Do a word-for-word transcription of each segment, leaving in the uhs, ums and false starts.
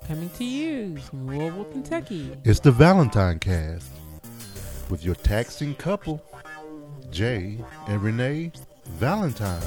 Coming to you from Louisville, Kentucky. It's the Valentine Cast with your taxing couple, Jay and Renee Valentine.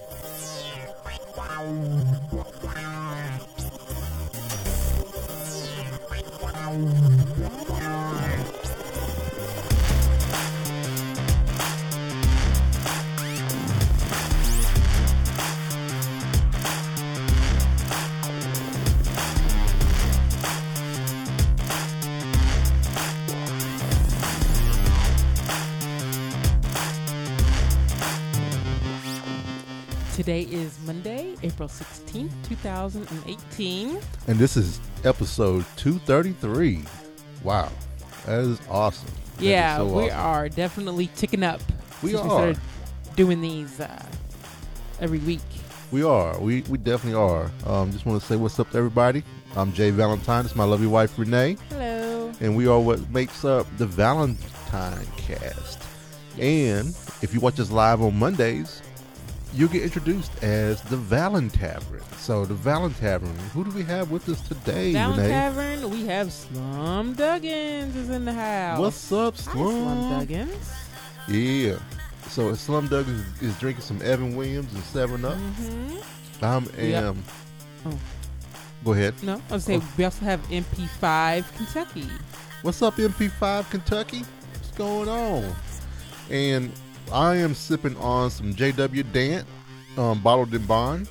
Today is Monday, April sixteenth, twenty eighteen. And this is episode two thirty-three. Wow, that is awesome. That Yeah, is so we awesome. are definitely ticking up. We since are. We started doing these uh, every week. We are. We we definitely are. Um, just want to say what's up to everybody. I'm Jay Valentine. It's my lovely wife, Renee. Hello. And we are what makes up the Valentine Cast. And if you watch us live on Mondays, you'll get introduced as the Valentavern. So the Valentavern, who do we have with us today, Renee? Valentavern, we have Slum Duggins is in the house. What's up, Hi, Slum? Slum Duggins. Yeah. So Slum Duggins is, is drinking some Evan Williams and seven up. Mm-hmm. I am. Yep. Oh. Go ahead. No, I was saying Oh. we also have M P five Kentucky. What's up, M P five Kentucky? What's going on? And I am sipping on some J W Dant, um, bottled in bond.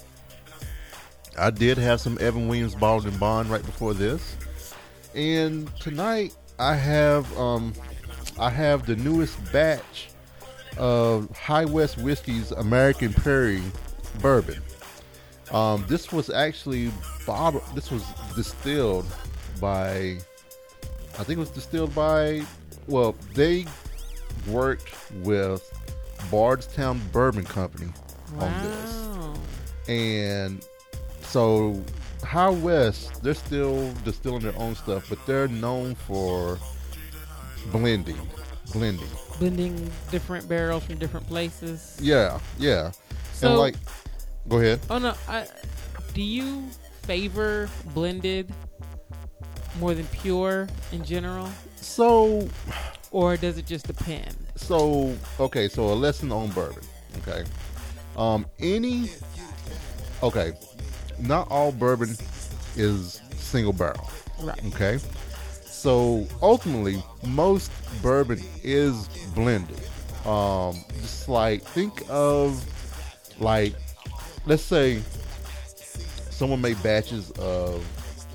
I did have some Evan Williams bottled in bond right before this, and tonight I have um, I have the newest batch of High West Whiskey's American Prairie Bourbon. Um, this was actually bottled. This was distilled by. I think it was distilled by. Well, they worked with Bardstown Bourbon Company Wow. on this, and so High West, they're still distilling their own stuff, but they're known for blending, blending. Blending different barrels from different places. Yeah, yeah. So, and like, go ahead. oh no, I, do you favor blended more than pure in general, So, or does it just depend? so okay. So a lesson on bourbon. Okay. Um, any. Okay. Not all bourbon is single barrel. Right. Okay. So ultimately, most bourbon is blended. Um, just like think of like, let's say someone made batches of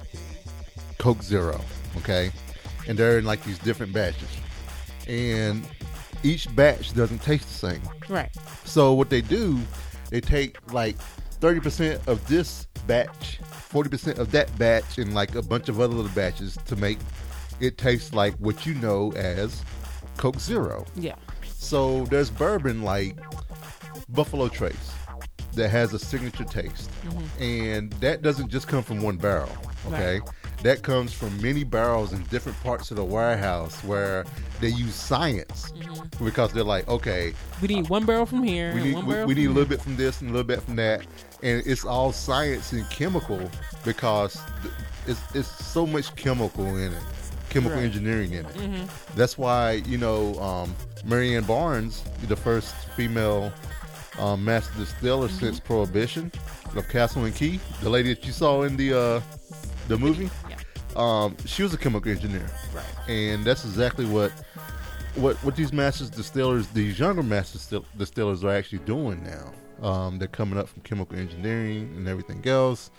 Coke Zero, okay, and they're in like these different batches, and each batch doesn't taste the same. Right. So what they do, they take like thirty percent of this batch, forty percent of that batch, and like a bunch of other little batches to make it taste like what you know as Coke Zero. Yeah. So there's bourbon like Buffalo Trace that has a signature taste. Mm-hmm. And that doesn't just come from one barrel, okay? Right. That comes from many barrels in different parts of the warehouse where they use science Mm-hmm. because they're like, okay, We need one barrel from here. we and need one we, barrel we from need a little here. bit from this and a little bit from that, and it's all science and chemical because th- it's it's so much chemical in it, chemical Right. engineering in it. Mm-hmm. That's why you know um, Marianne Barnes, the first female um, master distiller Mm-hmm. since Prohibition of Castle and Key, the lady that you saw in the uh, the movie, Yeah. um, she was a chemical engineer, Right. and that's exactly what. What what these masters distillers, these younger master still, distillers are actually doing now. Um, they're coming up from chemical engineering and everything else,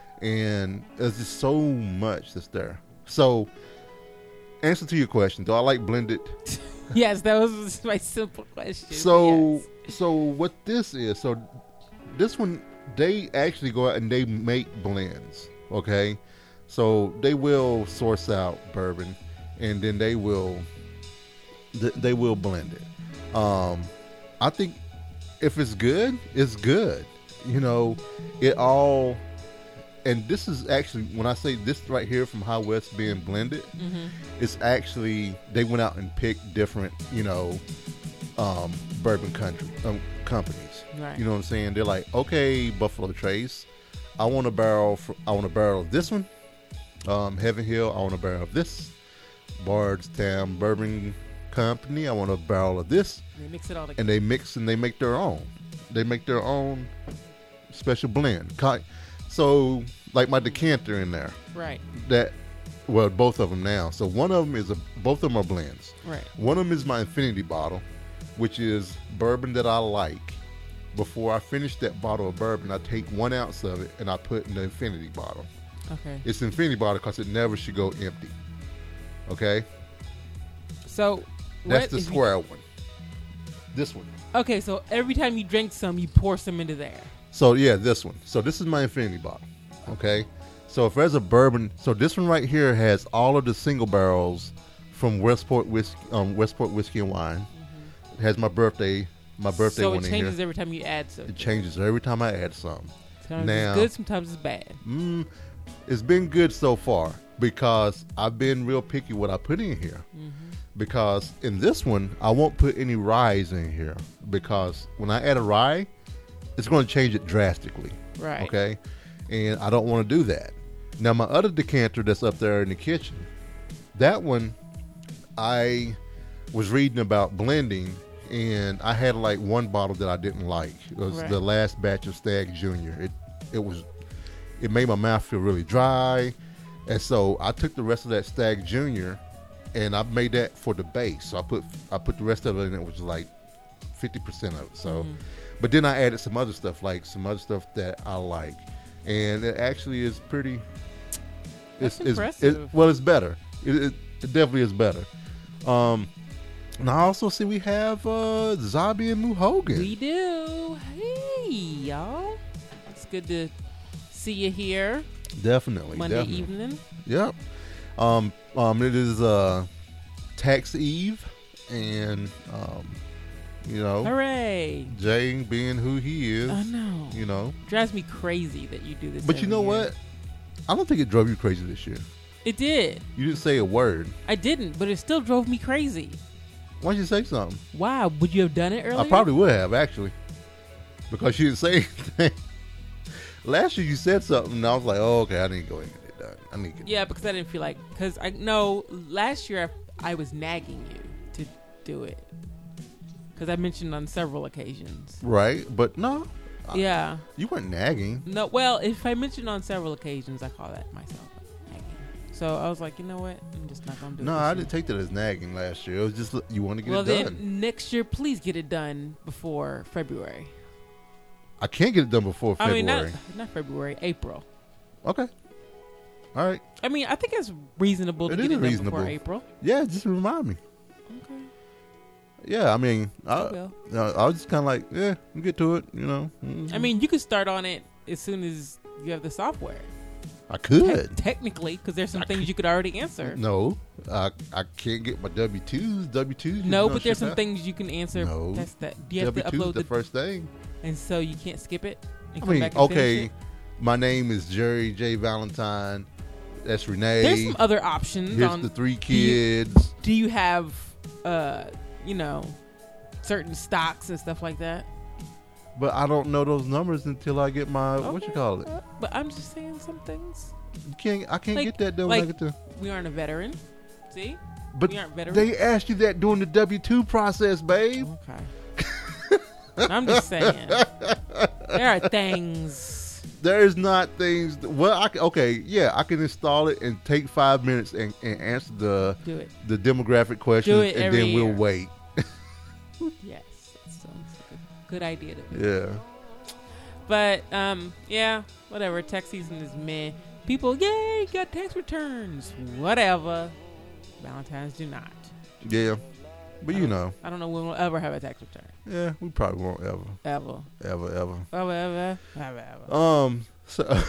and there's just so much that's there. So, answer to your question: do I like blended? Yes, that was my simple question. So, Yes. so what this is? So, this one they actually go out and they make blends. Okay, so they will source out bourbon, and then they will. Th- they will blend it. Um, I think if it's good, it's good. You know, it all. And this is actually when I say this right here from High West being blended, Mm-hmm. it's actually they went out and picked different, you know, um, bourbon country um, companies. Right. You know what I'm saying? They're like, okay, Buffalo Trace, I want a barrel. For, I want a barrel of this one, Um, Heaven Hill, I want a barrel of this. Bardstown Bourbon Company, I want a barrel of this. They mix it all together. And they mix and they make their own. They make their own special blend. Ki- So, like my decanter in there. Right. That, well, both of them now. So one of them is a, both of them are blends. Right. One of them is my infinity bottle, which is bourbon that I like. Before I finish that bottle of bourbon, I take one ounce of it and I put in the infinity bottle. Okay. It's infinity bottle because it never should go empty. Okay? So That's what the if you- square one. This one. Okay, so every time you drink some, you pour some into there. So yeah, this one. So this is my infinity bottle. Okay? So if there's a bourbon, so this one right here has all of the single barrels from Westport whiskey, um, Westport whiskey and wine. Mm-hmm. It has my birthday, my birthday so one it in here. changes every time you add something. It changes every time I add some. Sometimes now, it's good, sometimes it's bad. Mm, it's been good so far because I've been real picky what I put in here. Mm-hmm. Because in this one, I won't put any rye in here because when I add a rye, it's going to change it drastically. Right. Okay? And I don't want to do that. Now, my other decanter that's up there in the kitchen, that one, I was reading about blending, and I had like one bottle that I didn't like. It was Right. the last batch of Stag Junior It it was it made my mouth feel really dry, and so I took the rest of that Stag Junior, and I made that for the base. So I put I put the rest of it in it, which was like fifty percent of it. So, Mhm. but then I added some other stuff, like some other stuff that I like, and it actually is pretty. It's, That's it's impressive. it, well, it's better. It, it, it definitely is better. Um, and I also see we have uh, Zabi and Muhogan. We do. Hey, y'all. It's good to see you here Definitely, Monday definitely. evening. Yep. Um, um, it is uh, tax eve, and um, you know, Hooray. Jay being who he is, I know. you know. Drives me crazy that you do this. But you every know year. what? I don't think it drove you crazy this year. It did. You didn't say a word. I didn't, but it still drove me crazy. Why don't you say something? Wow. Would you have done it earlier? I probably would have, actually, because you didn't say anything. Last year you said something, and I was like, "Oh, okay, I need to go ahead and get it done. I need to get Yeah, because I didn't feel like, because I know last year I, I was nagging you to do it. Because I mentioned on several occasions. right." But no, I- Yeah. you weren't nagging. No, well, if I mentioned on several occasions, I call that myself nagging. So I was like, you know what? I'm just not going to do No, it. this I year. didn't take that as nagging last year. It was just you want to get Well, it then done. next year, please get it done before February. I can't get it done before I mean, February. not, not February, April. Okay. All right. I mean, I think it's reasonable to It get is it done reasonable. before April. Yeah, just remind me. Okay. Yeah, I mean, I, I will. I, I was just kind of like, yeah, we'll get to it, you know. Mhm. I mean, you could start on it as soon as you have the software. I Te- could. technically, because there's some I things you could already answer. No, I I can't get my W twos. W twos. No, but there's some things you can answer. No. That's that. Do you have W to twos upload the the, first thing. and so you can't skip it? And I come mean, back and finish okay, it? my name is Jerry J. Valentine. That's Renee. There's some other options. Here's on, the three do you- kids. Do you have, uh, you know, certain stocks and stuff like that? But I don't know those numbers until I get my what you Okay. call it. Uh, But I'm just saying some things. You can't. I can't Like- get that done when I like- get to. We aren't a veteran. See? But we aren't veterans. they asked you that during the W two process, babe. Okay. I'm just saying. There are things. There is not things. That, well, I can, okay, yeah, I can install it and take five minutes and, and answer the Do it. the demographic questions, Do it and every then we'll year. wait. Yes. That sounds like a good idea to me. Yeah. But, um, yeah, whatever. Tax season is meh. People, yay, got tax returns. Whatever. Valentine's do not. Yeah. But you know, I don't know when we'll ever have a tax return. yeah, we probably won't ever, Ever. ever, ever. Ever, ever, ever, ever. Um. So,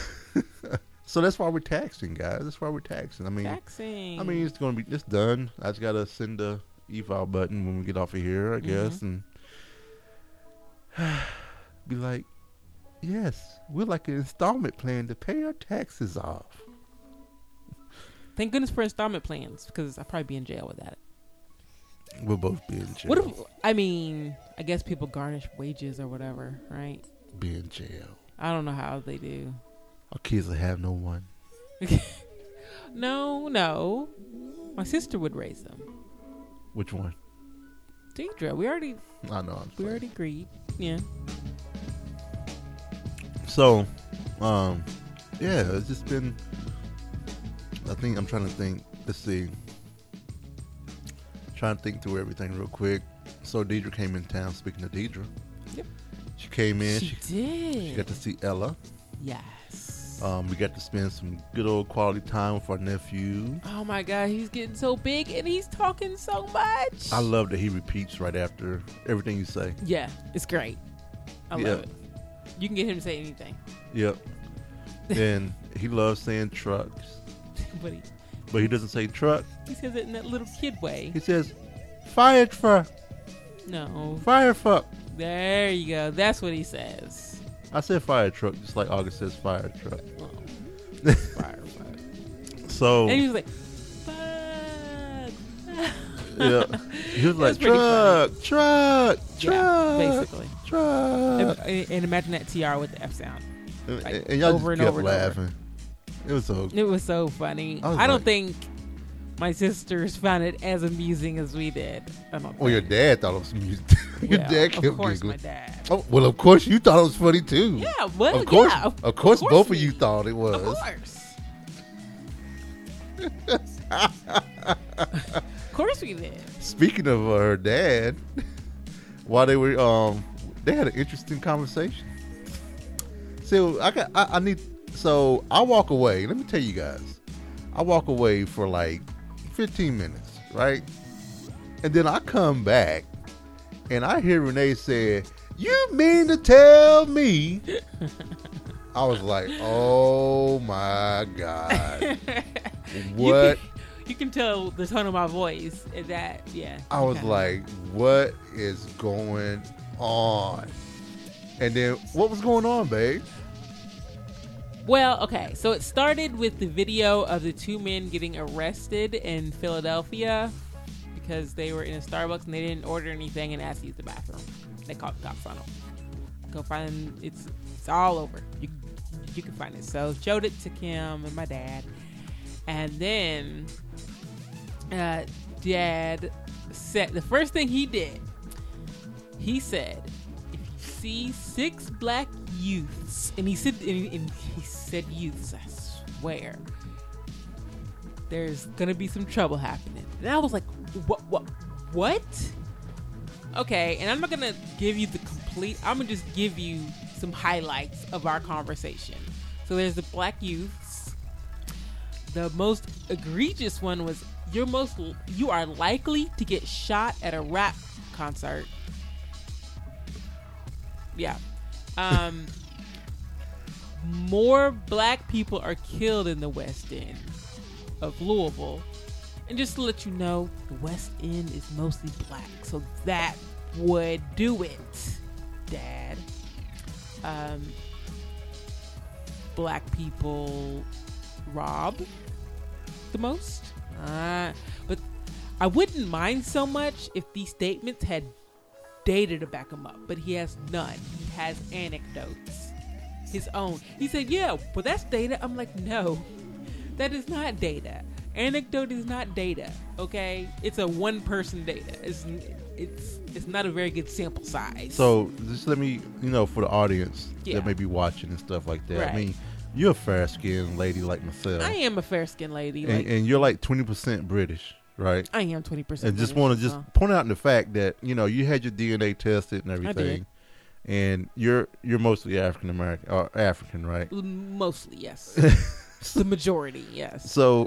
so that's why we're taxing, guys. That's why we're taxing. I mean, Taxing. I mean, it's gonna be it's done. I just gotta send the e-file button when we get off of here, I guess, Mhm. and be like, yes, we're like an installment plan to pay our taxes off. Thank goodness for installment plans, because I'll probably be in jail with that. We'll both be in jail. What if, I mean, I guess people garnish wages or whatever, right? Be in jail. I don't know how they do. Our kids will have no one. no, no. My sister would raise them. Which one? Deidre, we already, I know. I'm we already agreed. Yeah. So, um, yeah, it's just been. I think I'm trying to think. Let's see. Trying to think through everything real quick. So Deidre came in town. Speaking of Deidre, Yep. she came in. She, She, did. she got to see Ella. Yes. Um, we got to spend some good old quality time with our nephew. Oh my God, he's getting so big and he's talking so much. I love that he repeats right after everything you say. Yeah, it's great. I Yeah. love it. You can get him to say anything. Yep. And he loves saying trucks, But he, but he doesn't say truck. he says it in that little kid way. He says fire truck, No. fire truck. There you go. That's what he says. I said fire truck just like August says fire truck. Oh. Fire, fire. So And he was like, fuck. yeah, he was like That's pretty truck, truck, truck, Yeah, basically. truck. And, and imagine that T R with the F sound. And, like, and y'all over just and kept over and over. laughing. It was so. It was so funny. I was I, don't like- think my sisters found it as amusing as we did. I don't Well, your think. dad thought it was music. your Well, dad kept of course, giggling. my dad. Oh, well, of course you thought it was funny too. Yeah, well, of course, yeah, of, course, course both we- of you thought it was. Of course. Of course we did. Speaking of uh, her dad, while they were, um, they had an interesting conversation. So I got, I, I need, so I walk away. Let me tell you guys, I walk away for like fifteen minutes, right? And then I come back, and I hear Renee say, "You mean to tell me?" I was like, "Oh my God, what?" You can, you can tell the tone of my voice is that, yeah. I was okay. like, what is going on? And then, what was going on, babe? Well, okay, so it started with the video of the two men getting arrested in Philadelphia because they were in a Starbucks and they didn't order anything and asked to use the bathroom. They called the cops on them. Go find it's it's all over. You you can find it. So showed it to Kim and my dad, and then uh, Dad said the first thing he did. He said, "If you see six black youths," and he said, and he, and he said youths, I swear, there's gonna be some trouble happening. And I was like, what, what, what? Okay, and I'm not gonna give you the complete. I'm gonna just give you some highlights of our conversation. So there's the black youths. The most egregious one was you're most you are likely to get shot at a rap concert. Yeah. Um, more black people are killed in the West End of Louisville. And just to let you know, the West End is mostly black. So that would do it, Dad. Um, black people rob the most. Uh, but I wouldn't mind so much if these statements had data to back him up, but he has none. He has anecdotes, his own. He said, yeah, but that's data. I'm like, no, that is not data. Anecdote is not data, okay? It's a one person data. It's it's it's not a very good sample size. So just let me, you know, for the audience Yeah. that may be watching and stuff like that. Right. I mean, you're a fair-skinned lady like myself, I am a fair skinned lady. and, Like, and you're like twenty percent British, right? I am twenty percent. And just want to just point out the fact that, you know, you had your D N A tested and everything, and you're you're mostly African American or African, right? Mostly, yes. The majority, yes. So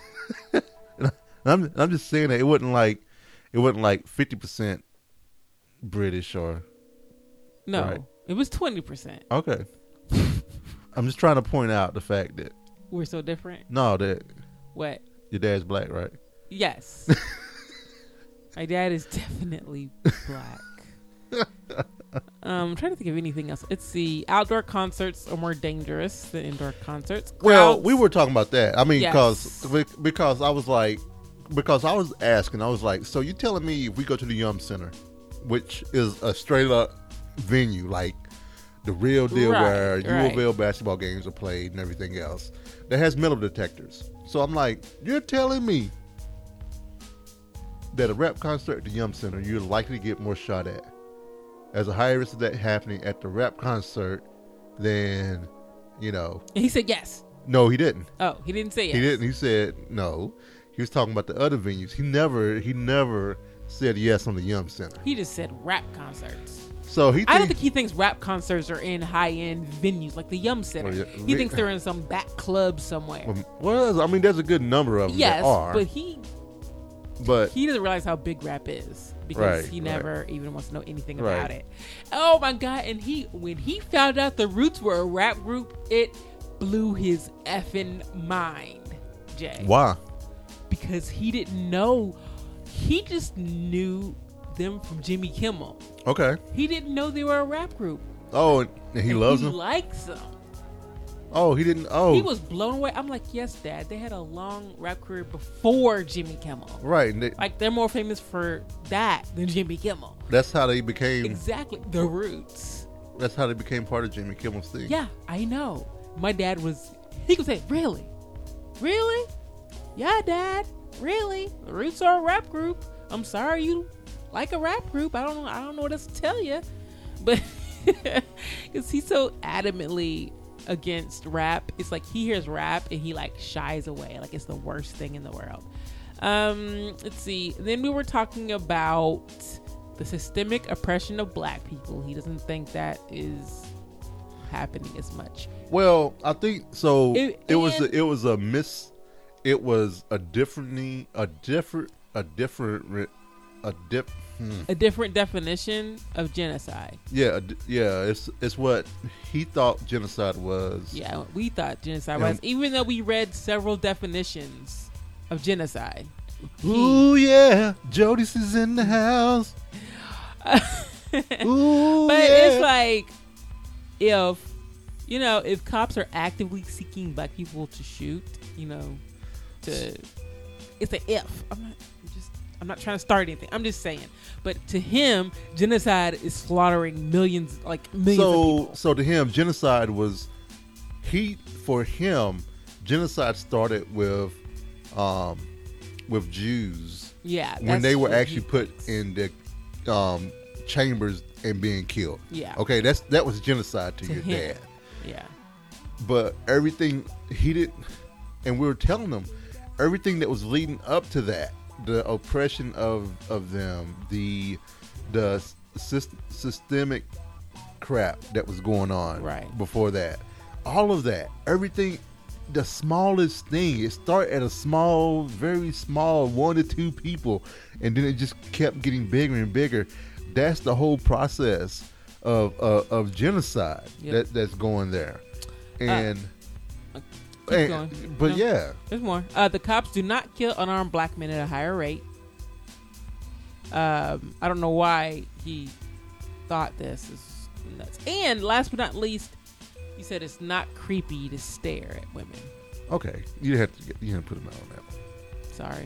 I'm I'm just saying that it wasn't like it wasn't like fifty percent British or No, right. it was twenty percent. okay. I'm just trying to point out the fact that We're so different. no, that What? your dad's black, right? Yes. My dad is definitely black. um, I'm trying to think of anything else. Let's see. Outdoor concerts are more dangerous than indoor concerts. Well, Crowds- we were talking about that. I mean, Yes. because because I was like, because I was asking, I was like, so you telling me if we go to the Yum Center, which is a straight up venue, like the real deal Right, where U right. of L basketball games are played and everything else, that has metal detectors. So I'm like, you're telling me that a rap concert at the Yum Center, you're likely to get more shot at. There's a higher risk of that happening at the rap concert than, you know. And he said yes. No, he didn't. Oh, he didn't say yes. He didn't. He said no. He was talking about the other venues. He never, he never said yes on the Yum Center. He just said rap concerts. So he. I don't think he thinks rap concerts are in high-end venues like the Yum Center. Well, yeah, he thinks they're in some back club somewhere. Well, I mean, there's a good number of them yes, that are. but he, but he doesn't realize how big rap is because right, he never right. even wants to know anything right. about it. Oh my God! And he, when he found out the Roots were a rap group, it blew his effing mind, Jay. Why? Because he didn't know. He just knew them from Jimmy Kimmel. Okay. He didn't know they were a rap group. Oh, and he and loves he them? He likes them. Oh, he didn't. Oh. He was blown away. I'm like, yes, Dad. They had a long rap career before Jimmy Kimmel. Right. And they, like, they're more famous for that than Jimmy Kimmel. That's how they became. Exactly. The Roots. That's how they became part of Jimmy Kimmel's thing. Yeah, I know. My dad was, he could say, really? Really? Yeah, Dad. Really? The Roots are a rap group. I'm sorry you like a rap group. I don't know. I don't know what else to tell you. But because he's so adamantly against rap, it's like he hears rap and he like shies away, like it's the worst thing in the world. Um, let's see. Then we were talking about the systemic oppression of black people. He doesn't think that is happening as much. Well, I think so. It, it was a, it was a miss. It was a differently a different a different a dip. Hmm. A different definition of genocide. Yeah, yeah. It's it's what he thought genocide was. Yeah, we thought genocide And, was, even though we read several definitions of genocide. Ooh yeah, Jodis is in the house. Ooh, but yeah. it's like, if you know, if cops are actively seeking black people to shoot, you know, to it's an if. I'm not I'm just I'm not trying to start anything. I'm just saying. But to him, genocide is slaughtering millions, like millions so, of people. So to him, genocide was he for him. Genocide started with, um, with Jews. Yeah, when that's they were what actually he put thinks. in the um, chambers and being killed. Yeah. Okay, that's that was genocide to, To your him. dad. Yeah. But everything he did, and we were telling them everything that was leading up to that. The oppression of, of them, the the syst- systemic crap that was going on right before that, all of that, everything, the smallest thing, it started at a small, very small, one to two people, and then it just kept getting bigger and bigger. That's the whole process of uh, of genocide yep. that that's going there, and. Uh, And, going. but no, yeah, there's more. Uh, the cops do not kill unarmed black men at a higher rate. Um, I don't know why he thought this is nuts. And last but not least, he said it's not creepy to stare at women. okay, you have to get, you have to put him out on that one. Sorry.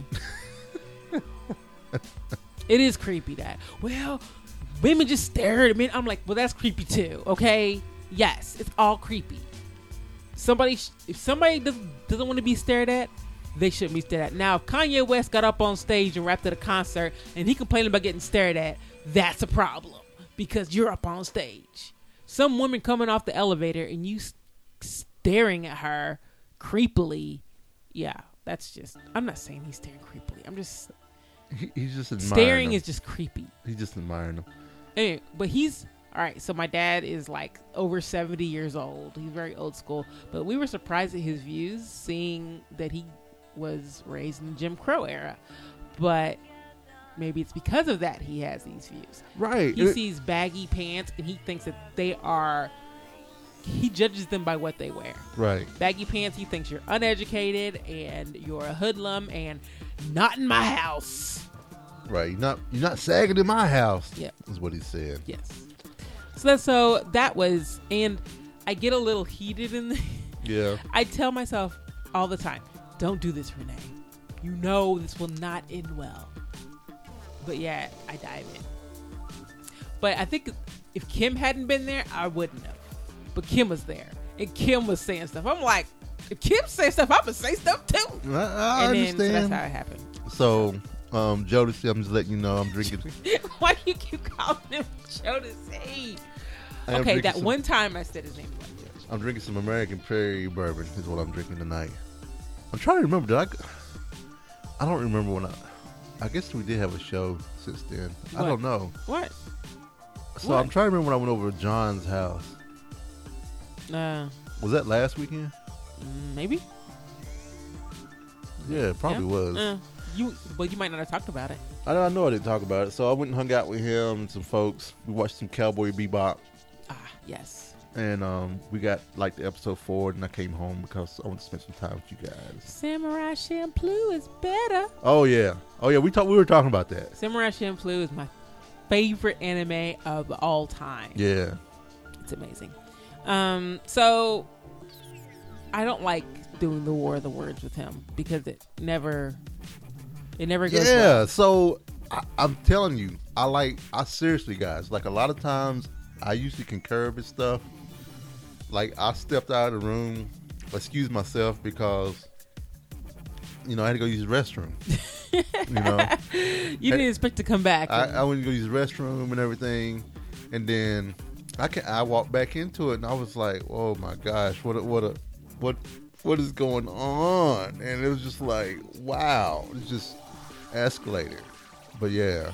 It is creepy that, well, women just stare at men. I'm like, well, that's creepy too. Okay, yes, it's all creepy. Somebody, if somebody doesn't, doesn't want to be stared at, they shouldn't be stared at. Now, if Kanye West got up on stage and rapped at a concert and he complained about getting stared at, that's a problem because you're up on stage. Some woman coming off the elevator and you staring at her creepily, yeah, that's just, I'm not saying he's staring creepily. I'm just, he, he's just admiring staring them. is just creepy. He's just admiring them. Anyway, but he's, all right, so my dad is like over seventy years old. He's very old school. But we were surprised at his views, seeing that he was raised in the Jim Crow era. But maybe it's because of that he has these views. Right. He it, sees baggy pants and he thinks that they are, he judges them by what they wear. Right. Baggy pants, he thinks you're uneducated and you're a hoodlum and not in my house. Right. You're not, you're not sagging in my house. Yeah. Is what he said. Yes. So that, so that was, and I get a little heated in the, Yeah. I tell myself all the time, don't do this, Renee. You know this will not end well. But yeah, I dive in. But I think if Kim hadn't been there, I wouldn't have. But Kim was there. And Kim was saying stuff. I'm like, if Kim says stuff, I'm gonna say stuff too. I, I and understand. then, so that's how it happened. So, um, Jodeci, I'm just letting you know I'm drinking. Why do you keep calling him Jodeci? I am Okay, drinking that some- one time I said his name. I'm drinking some American Prairie bourbon. Is what I'm drinking tonight. I'm trying to remember. Did I? I don't remember when I. I guess we did have a show since then. I What? don't know. What? So What? I'm trying to remember when I went over to John's house. Uh, Was that last weekend? mm, maybe. Yeah, it probably Yeah. was. Uh, you, but you might not have talked about it. I, I know I didn't talk about it. So I went and hung out with him and some folks. We watched some Cowboy Bebop. Ah, yes. And um, we got like the episode four, and I came home because I want to spend some time with you guys. Samurai Champloo is better. Oh yeah, oh yeah. We talked. We were talking about that. Samurai Champloo is my favorite anime of all time. Yeah. It's amazing. Um, so I don't like doing the War of the Words with him because it never, it never goes Yeah. well. So I, I'm telling you, I like. I seriously, guys. Like a lot of times, I usually concur with stuff. Like I stepped out of the room, excuse myself because, you know, I had to go use the restroom. you know, You didn't expect to come back. I, and- I went to go use the restroom and everything, and then I can I walked back into it and I was like, oh my gosh, what a, what a what what is going on? And it was just like, wow, it just escalated. But yeah,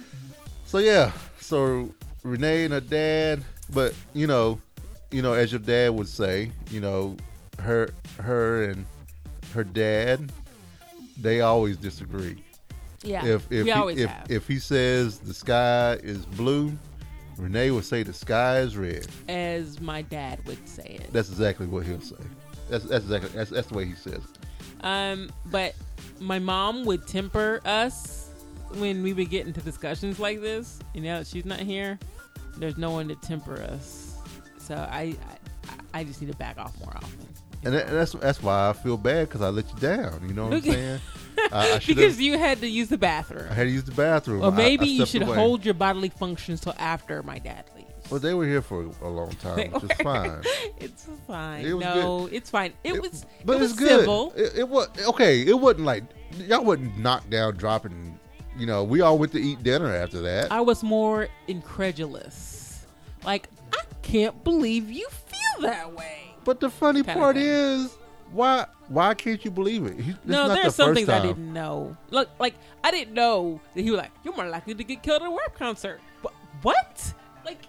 so yeah, so Renee and her dad, but you know, you know, as your dad would say, you know, her her and her dad, they always disagree. yeah, If if we he, always if, have. if he says the sky is blue, Renee would say the sky is red. As my dad would say it. That's exactly what he'll say. That's that's exactly that's, that's the way he says it. Um, but my mom would temper us when we would get into discussions like this. And now that she's not here, there's no one to temper us. So I, I, I just need to back off more often. And that, that's that's why I feel bad because I let you down. You know what I'm Okay. saying? I, I should Because have. you had to use the bathroom. I had to use the bathroom. Or I- maybe I you stepped should away. hold your bodily functions till after my dad leaves. Well, they were here for a long time, which is fine. It's fine. It was no, it's fine. It, It- was, but it was it's good. civil. It, it was okay. It wasn't like y'all wasn't knocked down, dropping. You know, we all went to eat dinner after that. I was more incredulous. Like, I can't believe you feel that way. But the funny Kinda part thing. is, why why can't you believe it? He, this No, is not there's the some first things I time. didn't know. Look, like, I didn't know that he was like, you're more likely to get killed at a rap concert. Wh- What? Like,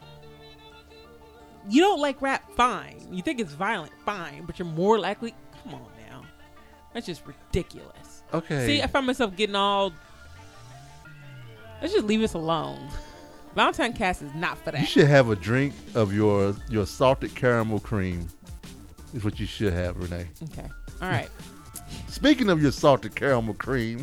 you don't like rap, fine. You think it's violent, fine. But you're more likely, come on now. That's just ridiculous. Okay. See, I find myself getting all, let's just leave us alone. Valentine Cast is not for You that. should have a drink of your your salted caramel cream. Is what you should have, Renee. Okay. All right. Speaking of your salted caramel cream,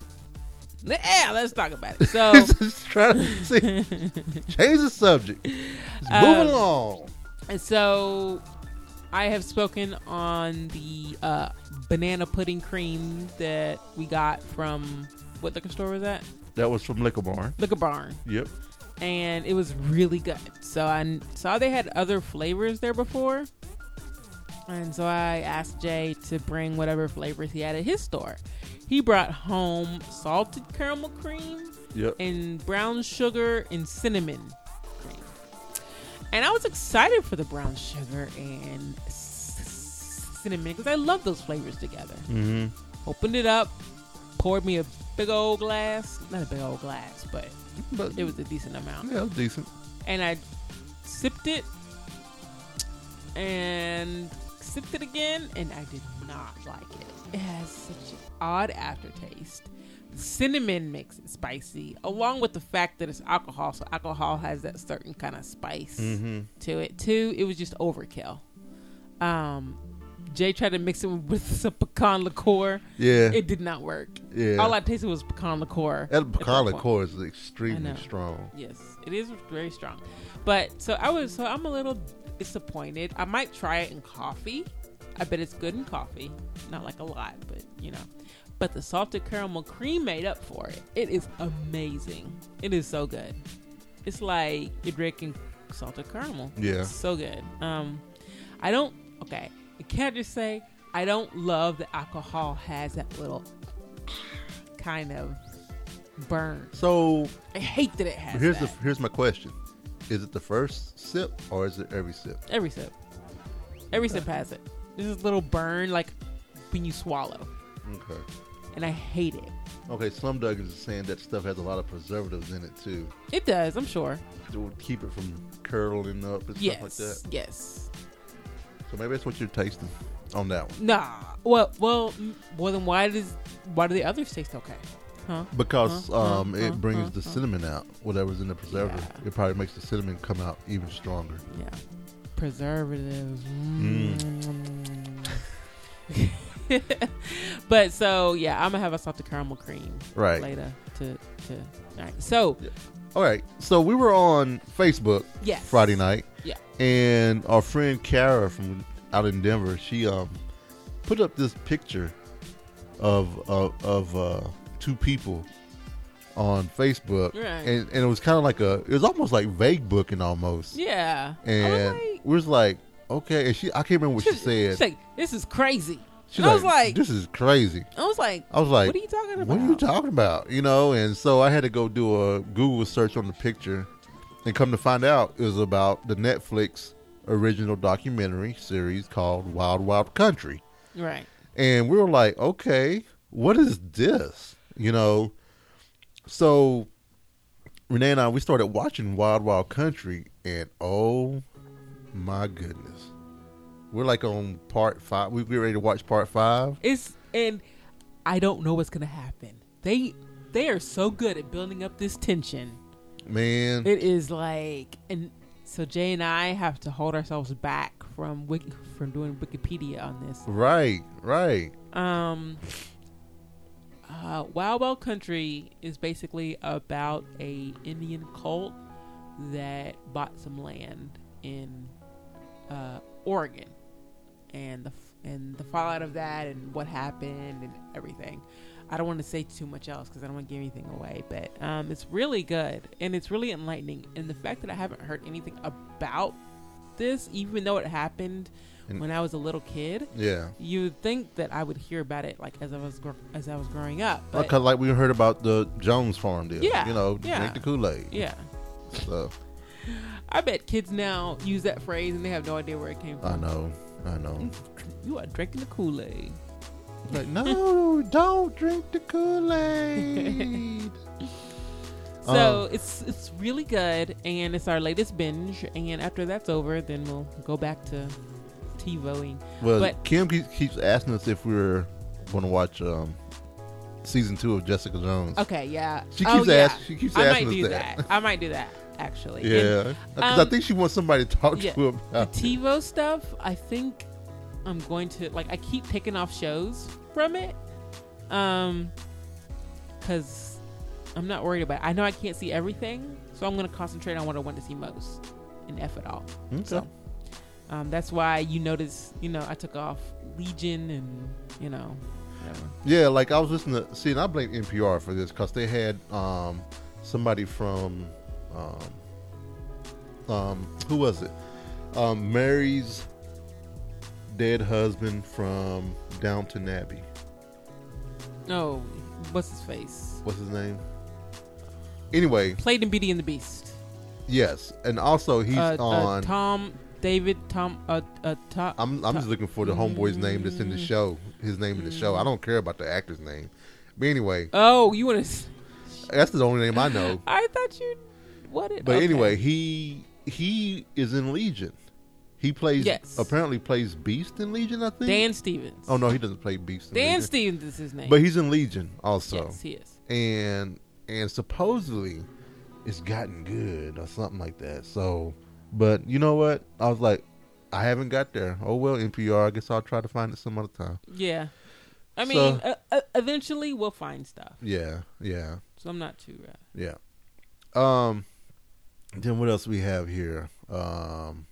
Yeah, let's talk about it. So, just trying to see, change the subject. Just Um, moving along. and so I have spoken on the uh, banana pudding cream that we got from, what liquor store was that? That was from Liquor Barn. Liquor Barn. Yep. And it was really good. So I saw they had other flavors there before. And so I asked Jay to bring whatever flavors he had at his store. He brought home salted caramel cream Yep. and brown sugar and cinnamon cream. And I was excited for the brown sugar and c- cinnamon because I love those flavors together. Mm-hmm. Opened it up, poured me a big old glass. Not a big old glass, but But it was a decent amount. yeah, it was decent. And I sipped it and sipped it again, and I did not like it. It has such an odd aftertaste. Cinnamon makes it spicy, along with the fact that it's alcohol. So alcohol has that certain kind of spice Mm-hmm. to it too. It was just overkill. Um, Jay tried to mix it with some pecan liqueur. Yeah. It did not work. yeah. All I tasted was pecan liqueur. that at pecan that point. liqueur is I extremely know. strong. Yes, it is very strong. But so I was, so I'm a little disappointed. I might try it in coffee. I bet it's good in coffee. Not like a lot, but you know. But the salted caramel cream made up for it. It is amazing. It is so good. It's like you're drinking salted caramel. Yeah. It's so good. Um, I don't, okay. I can't just say I don't love that alcohol has that little kind of burn. So I hate that it has here's that. the here's my question: is it the first sip or is it every sip? Every sip. Every sip has it. There's this little burn like when you swallow. Okay. And I hate it. Okay, Slumdog is saying that stuff has a lot of preservatives in it too. It does, I'm sure. To keep it from curdling up and Yes. stuff like that. Yes. So maybe that's what you're tasting on that one. Nah. Well, well, m- well. Then why does why do the others taste okay? Huh? Because Huh? um, Huh? it Huh? Brings Huh? the Huh? cinnamon out. Whatever's in the preservative, Yeah. it probably makes the cinnamon come out even stronger. Yeah. Preservatives. Mm. But so yeah, I'm gonna have a salted caramel cream Right. later. To to. All right. So Yeah. All right. So we were on Facebook yes. Friday night. Yeah. And our friend Kara from out in Denver, she um put up this picture of of, of uh, two people on Facebook, Right. and, and it was kind of like a, it was almost like vague booking almost. Yeah. I And was like, we was like, okay, and she, I can't remember what she said. she's like, this is crazy. She's I was like, this is crazy. I was like, I was like, what are you talking about? what are you talking about? You know, and so I had to go do a Google search on the picture, and come to find out it was about the Netflix original documentary series called Wild Wild Country. Right. And we were like, okay, what is this? You know, so Renee and I, we started watching Wild Wild Country, and oh my goodness. We're like on part five. We get ready to watch part five. It's and I don't know what's gonna happen. They they are so good at building up this tension. Man. It is like, and so Jay and I have to hold ourselves back from wiki, from doing Wikipedia on this. Right, right. Um, uh, Wild Wild Country is basically about a Indian cult that bought some land in uh, Oregon, and the f- and the fallout of that, and what happened, and everything. I don't want to say too much else because I don't want to give anything away, but um, it's really good and it's really enlightening. And the fact that I haven't heard anything about this, even though it happened And- when I was a little kid, Yeah. you'd think that I would hear about it like as I was gr- as I was growing up. But Because like we heard about the Jones Farm deal. Yeah, You know, yeah. drink the Kool-Aid. yeah, So, I bet kids now use that phrase and they have no idea where it came I from. know. I know. You are drinking the Kool-Aid. Like, no, don't drink the Kool-Aid. So Um, it's it's really good, and it's our latest binge. And after that's over, then we'll go back to TiVoing. Well, But- Kim keeps, keeps asking us if we're going to watch um, season two of Jessica Jones. Okay, yeah. She oh, keeps yeah. ask- she keeps I asking might us do that. that. I might do that actually. And Yeah, because I um, think she wants somebody to talk yeah, to the about it. TiVo stuff, I think I'm going to like. I keep taking off shows from it, um, because I'm not worried about it. I know I can't see everything, so I'm going to concentrate on what I want to see most and F it all. Okay. So, um, that's why you notice, you know, I took off Legion and you know, whatever. Yeah, like I was listening to, see, and I blame N P R for this because they had um, somebody from, um, um, who was it? Um, Mary's dead husband from Downton Abbey. Oh, what's his face? What's his name? Anyway, Played in Beauty and the Beast. yes, and also he's uh, uh, on. Tom, David, Tom, uh, uh, Tom. I'm I'm just looking for the homeboy's name that's in the show. His name in the show. I don't care about the actor's name. But anyway, Oh, you want to? that's the only name I know. I thought you. What? It, But okay. anyway, he he is in Legion. He plays Yes. apparently plays Beast in Legion, I think. Dan Stevens. Oh no, he doesn't play Beast in Dan Legion. Stevens is his name. But he's in Legion also. yes, he is. And and supposedly it's gotten good or something like that. So, but you know what? I was like, I haven't got there. Oh well, N P R. I guess I'll try to find it some other time. Yeah, I mean, So- uh, uh, eventually we'll find stuff. Yeah, yeah, So I'm not too. Uh, yeah. Um, then what else we have here? Um,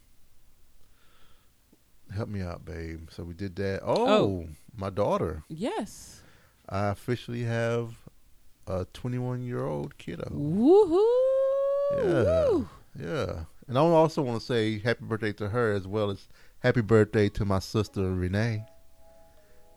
help me out, babe. So we did that. Oh, Oh. my daughter. yes. I officially have a twenty-one year old kiddo. Woohoo! Yeah. Woo. Yeah. And I also want to say happy birthday to her as well as happy birthday to my sister Renee.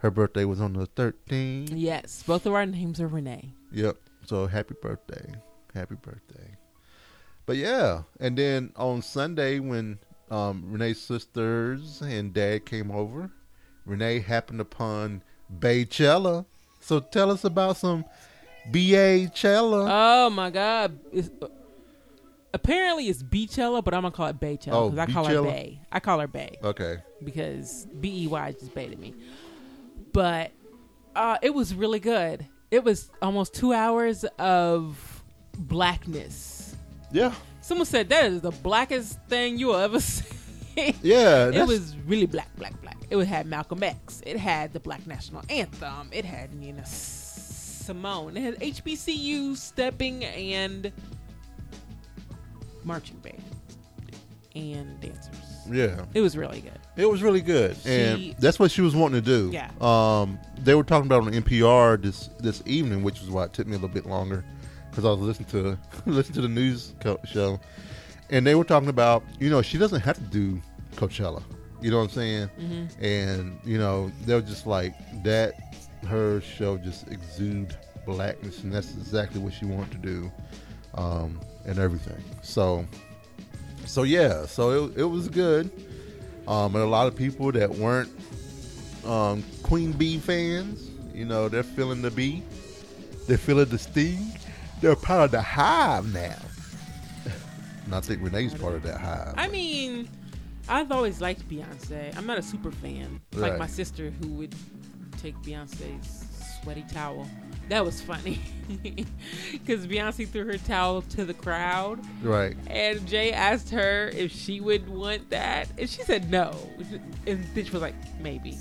Her birthday was on the thirteenth. Yes, both of our names are Renee. Yep. So happy birthday. Happy birthday. But yeah. And then on Sunday when um, Renee's sisters and dad came over, Renee happened upon Baychella. So tell us about some Baychella. Oh my God. It's, uh, apparently it's Beachella, but I'm going to call it Baychella. Oh, because I call her Beachella? Bay. I call her Bay. Okay. Because B E Y just baited me. But uh, it was really good. It was almost two hours of blackness. Yeah. Someone said that is the blackest thing you will ever see. Yeah. It that's- was really black, black, black. It had Malcolm X. It had the Black National Anthem. It had Nina S- Simone. It had H B C U stepping and marching band and dancers. Yeah. It was really good. It was really good, She- and that's what she was wanting to do. Yeah. Um, they were talking about it on N P R this this evening, which is why it took me a little bit longer because I was listening to listening to the news co- show, and they were talking about you know she doesn't have to do Coachella. You know what I'm saying? Mm-hmm. And you know they were just like that. Her show just exude blackness, and that's exactly what she wanted to do, um, and everything. So, so yeah, so it it was good. Um, and a lot of people that weren't um, Queen Bee fans, you know, they're feeling the bee. They're feeling the sting. They're part of the hive now. And I think Renee's part of that hive. I mean, I've always liked Beyonce. I'm not a super fan. Right. Like my sister who would take Beyonce's sweaty towel. That was funny. Because Beyonce threw her towel to the crowd. Right. And Jay asked her if she would want that. And she said no. And then she was like, maybe.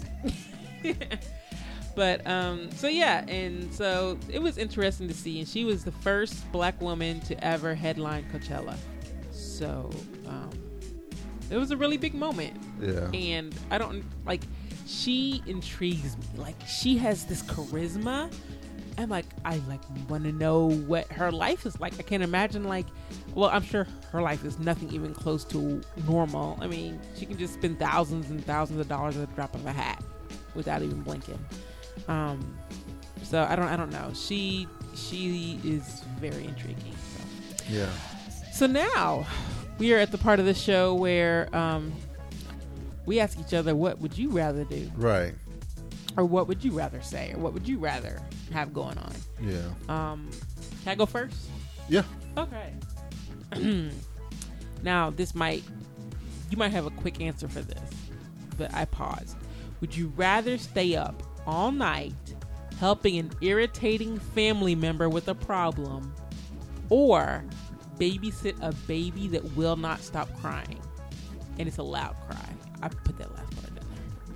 But, um, so yeah. And so it was interesting to see. And she was the first black woman to ever headline Coachella. So, um, it was a really big moment. Yeah. And I don't, like, she intrigues me. Like, she has this charisma. I'm like, I like want to know what her life is like. I can't imagine like, well, I'm sure her life is nothing even close to normal. I mean, she can just spend thousands and thousands of dollars at the drop of a hat without even blinking. Um, so I don't, I don't know. She, she is very intriguing. So. Yeah. So now we are at the part of the show where um, we ask each other, what would you rather do? Right. Or what would you rather say? Or what would you rather have going on? Yeah. Um, can I go first? Yeah. Okay. Now, this might, you might have a quick answer for this, but I paused. Would you rather stay up all night helping an irritating family member with a problem or babysit a baby that will not stop crying? And it's a loud cry. I put that last part in there.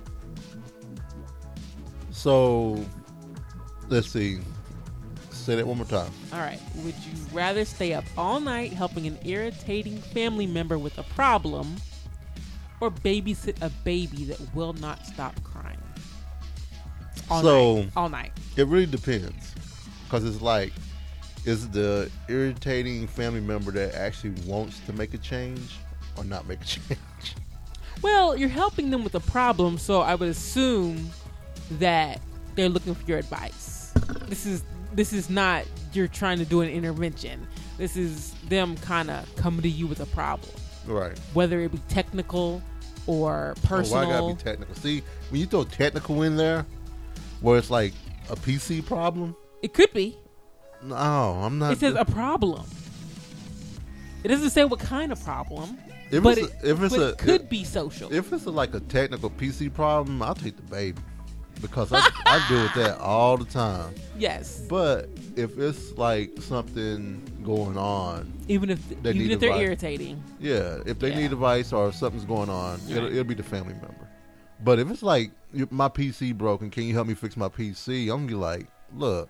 So, let's see. Say that one more time. All right. Would you rather stay up all night helping an irritating family member with a problem or babysit a baby that will not stop crying? All So- night. All night. It really depends. Because it's like, is the irritating family member that actually wants to make a change or not make a change? Well, you're helping them with a problem, so I would assume that they're looking for your advice. This is this is not you're trying to do an intervention. This is them kind of coming to you with a problem, Right. whether it be technical or Oh, personal. why gotta be technical? See, when you throw technical in there, where it's like a P C problem, It could be. no, I'm not. It says a problem. It doesn't say what kind of problem, if but it's it, a, if it's but a it could if, be social. if it's a, like a technical P C problem, I'll take the baby because I, I deal with that all the time. Yes, But if it's like something going on, even if They even need if they're advice. irritating. yeah, if they Yeah. need advice or something's going on, it'll, Right. it'll be the family member. But if it's like you- my P C broken, can you help me fix my P C? I'm gonna be like, look,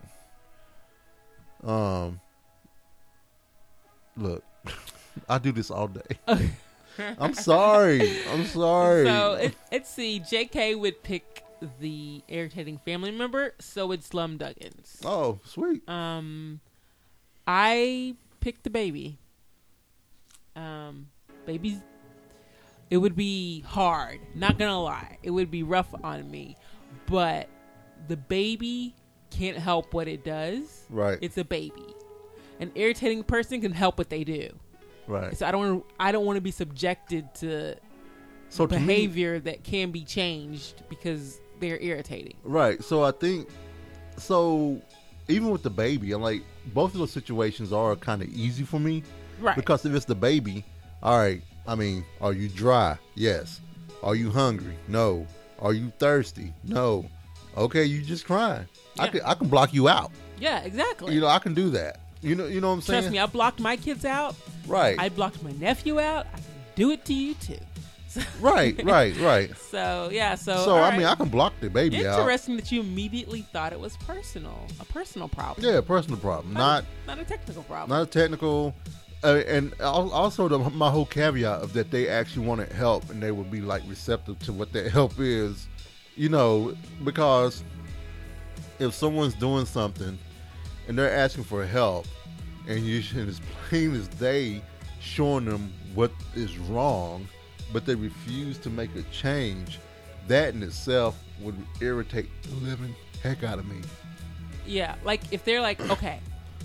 um, look, I do this all day. I'm sorry. I'm sorry. So it, let's see. J K would pick the irritating family member, so would Slum Duggins. oh, sweet. Um, I picked the baby. Um, babies. It would be hard. Not gonna lie, it would be rough on me, but the baby can't help what it does. Right. It's a baby. An irritating person can help what they do. Right. So I don't. I don't want to be subjected to So to me- behavior that can be changed because they're irritating. Right. So I think, so even with the baby, I'm like, both of those situations are kind of easy for me. Right. Because if it's the baby, all right, I mean, are you dry? Yes. Are you hungry? No. Are you thirsty? No. Okay, you just crying. I Yeah. can I can block you out. Yeah, exactly. You know, I can do that. You know, you know what I'm saying? Trust me, I blocked my kids out. Right. I blocked my nephew out. I can do it to you too. So, right, right, right. So yeah, so So all I right. mean, I can block the baby out. Interesting that you immediately thought it was personal, a personal problem. Yeah, personal problem, not not a technical problem. not a technical. Uh, and al- also the, my whole caveat of that they actually wanted help and they would be like receptive to what that help is, you know, because if someone's doing something and they're asking for help and you and it's plain as day showing them what is wrong, but they refuse to make a change, that in itself would irritate the living heck out of me. Yeah, like if they're like, okay,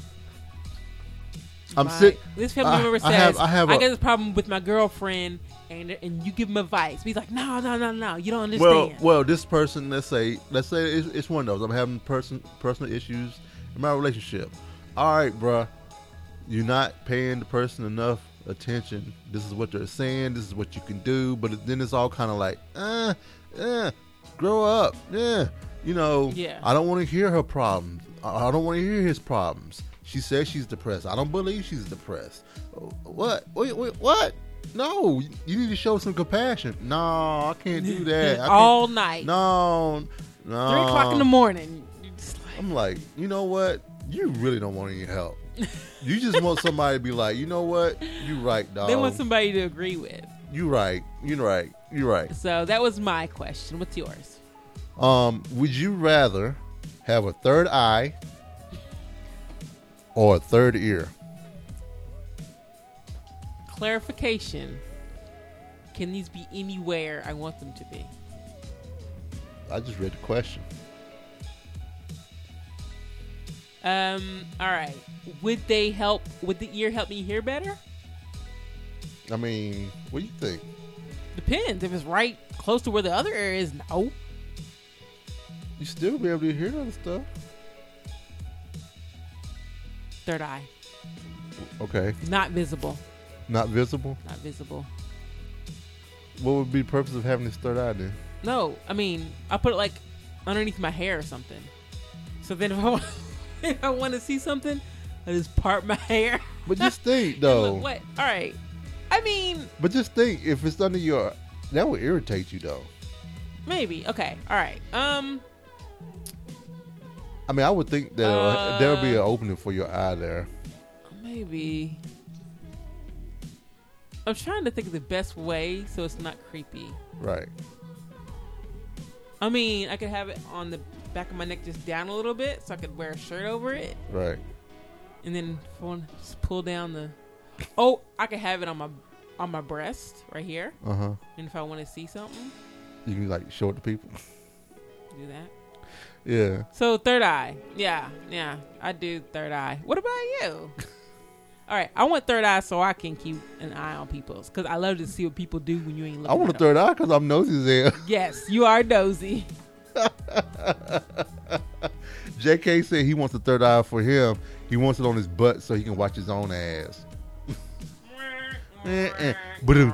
I'm my- sick. This family I- member says, I have- I have I a- got this problem with my girlfriend, and and you give him advice. He's like, no, no, no, no, you don't understand. Well, well, this person, let's say, let's say it's, it's one of those. I'm having person personal issues in my relationship. All right, bruh, you're not paying the person enough attention. This is what they're saying. This is what you can do. But then it's all kind of like, uh, uh, grow up. Yeah, you know. Yeah. I don't want to hear her problems. I I don't want to hear his problems. She says she's depressed. I don't believe she's depressed. What? Wait, wait, what? No, you need to show some compassion. No, I can't do that. I can't- all night, No, no. three o'clock in the morning. You're just like, I'm like, you know what? You really don't want any help. You just want somebody to be like, you know what? You right, dog. they want somebody to agree with. You right. You right. You right. So that was my question. What's yours? Um, would you rather have a third eye or a third ear? Clarification. Can these be anywhere I want them to be? I just read the question. Um. All right. Would they help? Would the ear help me hear better? I mean, what do you think? Depends. If it's right close to where the other ear is, no. You still be able to hear other stuff. Third eye. Okay. Not visible. Not visible? Not visible. What would be the purpose of having this third eye then? No. I mean, I put it like underneath my hair or something. So then if I want, if I want to see something, I just part my hair. But just think, And though. look, what? All right. I mean, But just think, if it's under your, that would irritate you, though. maybe. Okay. All right. Um. I mean, I would think that Uh, there would be an opening for your eye there. Maybe. I'm trying to think of the best way so it's not creepy. Right. I mean, I could have it on the back of my neck just down a little bit so I could wear a shirt over it. Right. And then if I want to just pull down the... Oh, I could have it on my on my breast right here. Uh huh. And if I want to see something, You can like show it to people. do that. Yeah. So third eye. Yeah, yeah. I do third eye. What about you? All right, I want third eye so I can keep an eye on people's. Because I love to see what people do when you ain't looking I want a at them. third eye because I'm nosy as hell. Yes, you are nosy. J K said he wants a third eye for him. He wants it on his butt so he can watch his own ass. Eh-eh. Ba-dum.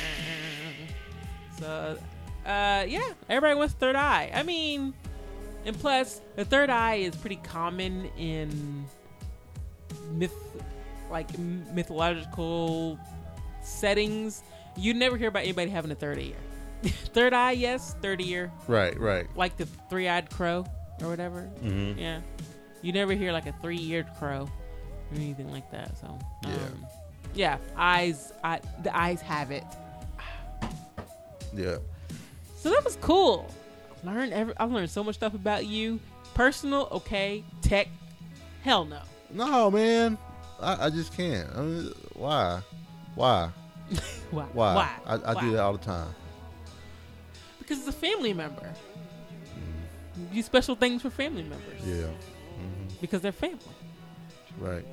So, uh, yeah, everybody wants third eye. I mean, and plus, the third eye is pretty common in myth, like m- mythological settings. You never hear about anybody having a third ear. Third eye, yes, third ear, Right, right. like the three-eyed crow or whatever. Mm-hmm. Yeah, you never hear like a three-eared crow or anything like that. So, Yeah. um, yeah, eyes, I, the eyes have it. Yeah. So that was cool. Learned every, I learned so much stuff about you. Personal, okay. Tech, hell no. No, man. I, I just can't. I mean, why? Why? Why? Why? Why? I, I Why? do that all the time. Because it's a family member. do special things for family members. Yeah. Mm-hmm. Because they're family. Right.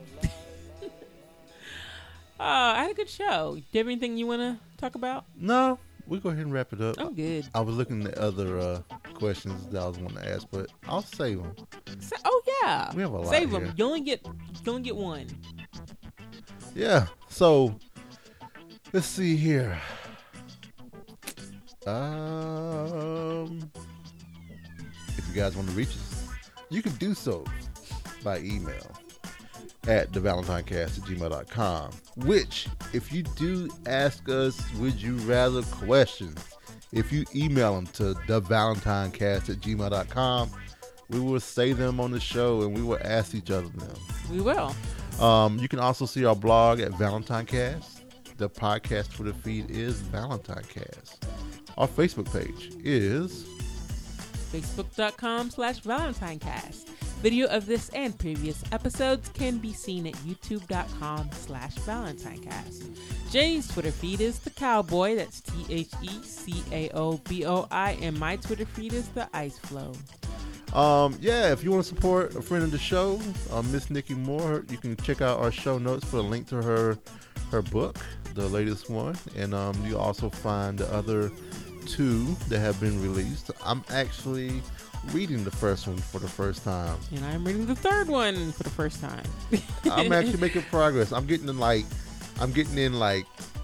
uh, I had a good show. Do you have anything you want to talk about? No. We'll go ahead and wrap it up. I'm good. I was looking at other uh, questions that I was wanting to ask, but I'll save them. Sa- oh yeah, We have a lot save here. them. You only get you only get one. Yeah. So let's see here. Um, if you guys want to reach us, you can do so by email at the valentine cast at gmail dot com. Which, if you do ask us, would you rather questions, if you email them to the valentine cast at gmail dot com, we will say them on the show and we will ask each other them. We will. Um, you can also see our blog at ValentineCast. The podcast Twitter feed is ValentineCast. Our Facebook page is Facebook.com slash ValentineCast. Video of this and previous episodes can be seen at YouTube.com slash ValentineCast. Jay's Twitter feed is The Cowboy, that's T H E C A O B O I, and my Twitter feed is The Ice Flow. Um, yeah, if you want to support a friend of the show, uh, Miss Nikki Moore, you can check out our show notes for a link to her her book, the latest one, and um, you also find the other two that have been released. I'm actually reading the first one for the first time. And I'm reading the third one for the first time. I'm actually making progress. I'm getting in like, I'm getting in like,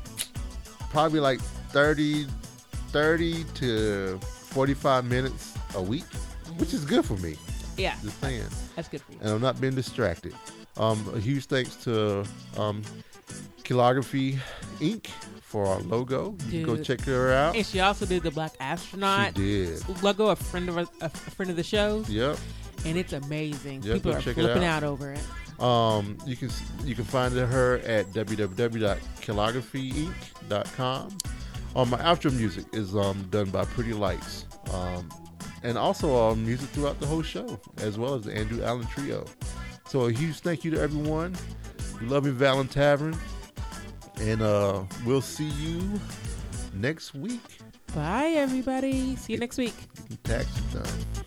probably like thirty, thirty to forty-five minutes a week, which is good for me. Yeah, Just saying. that's good for you. And I'm not being distracted. Um, a huge thanks to um, Calligraphy Incorporated for our logo. You can go Dude. check her out. And she also did the Black Astronaut She did. logo, a friend of a, a friend of the show's, Yep. and it's amazing. Yep, People go are check it flipping out. out over it. Um, you can you can find her at w w w dot calligraphy inc dot com. Um, my outro music is um done by Pretty Lights. Um, and also um, music throughout the whole show, as well as the Andrew Allen Trio. So a huge thank you to everyone. We love you, Valen Tavern. And uh, we'll see you next week. Bye, everybody. See you next week. Tax is done.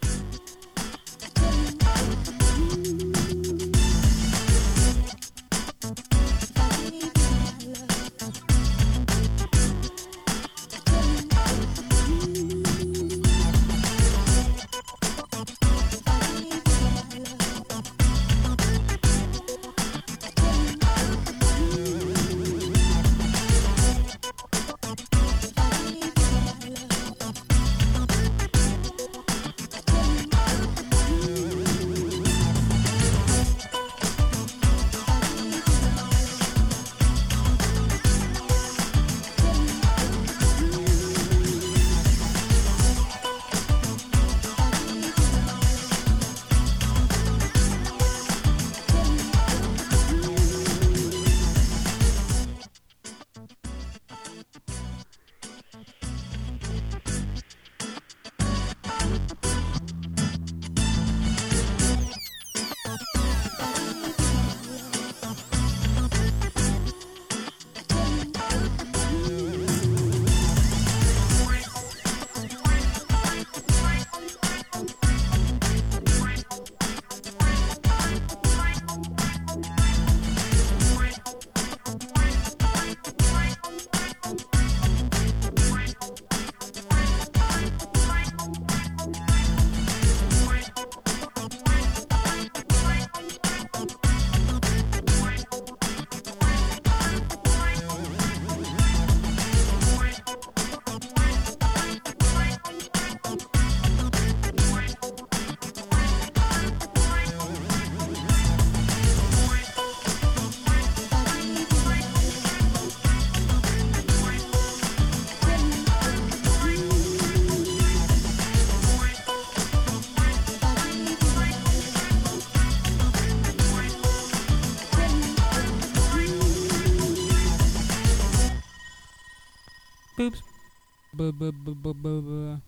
Boops. Bu- bu- bu- bu- bu- bu-